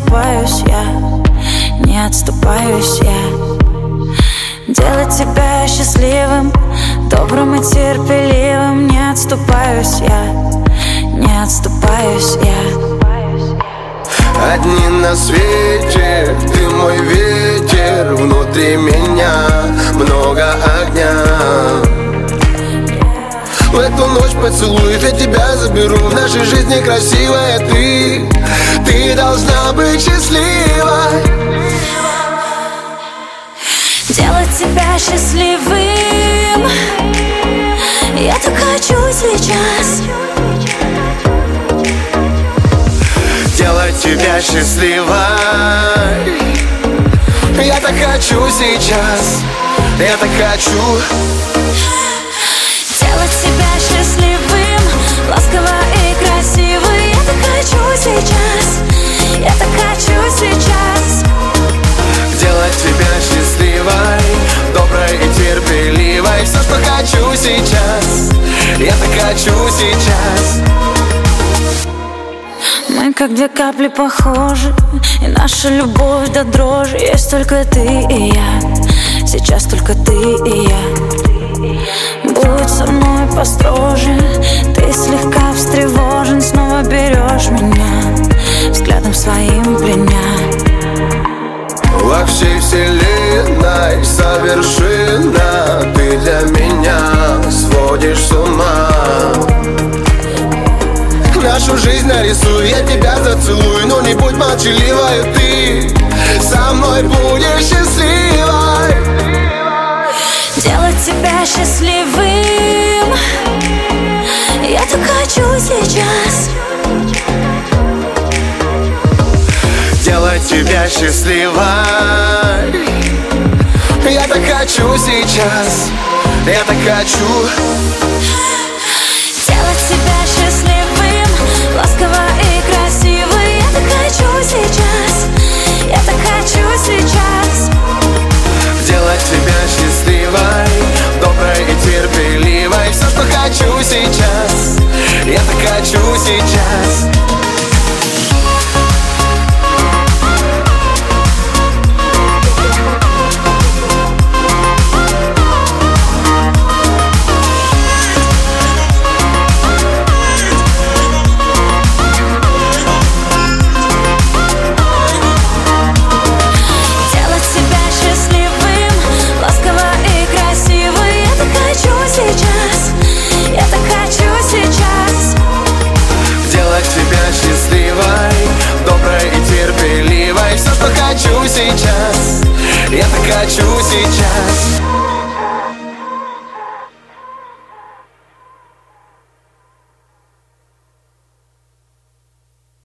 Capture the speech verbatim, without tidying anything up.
отступаюсь я, не отступаюсь я. Делать тебя счастливым, добрым и терпеливым. Не отступаюсь я, не отступаюсь я. Одни на свете, ты мой ветер, внутри меня много огня. В эту ночь поцелуев я тебя заберу. В нашей жизни красивая ты, ты должна быть счастливой. Делать тебя счастливым я так хочу сейчас. Делать тебя счастливой я так хочу сейчас. Я так хочу делать тебя счастливым, ласково и красиво. Я так хочу сейчас. Я так хочу сейчас. делать тебя счастливой, доброй и терпеливой. Все, что хочу сейчас, я так хочу сейчас. Мы как две капли похожи, и наша любовь до дрожи. Есть только ты и я, сейчас только ты и я. Будь со мной построже, ты слегка встревожен. Снова берешь меня, взглядом своим пленя. Во всей вселенной совершенно ты для меня сводишь с ума. Нашу жизнь нарисую, я тебя зацелую. Но не будь молчаливой, ты со мной будешь счастливой. Делать тебя счастливым я так хочу сейчас. Делать тебя счастливой я так хочу сейчас. Я так хочу делать тебя счастливым, ласково и красиво. Я так хочу сейчас.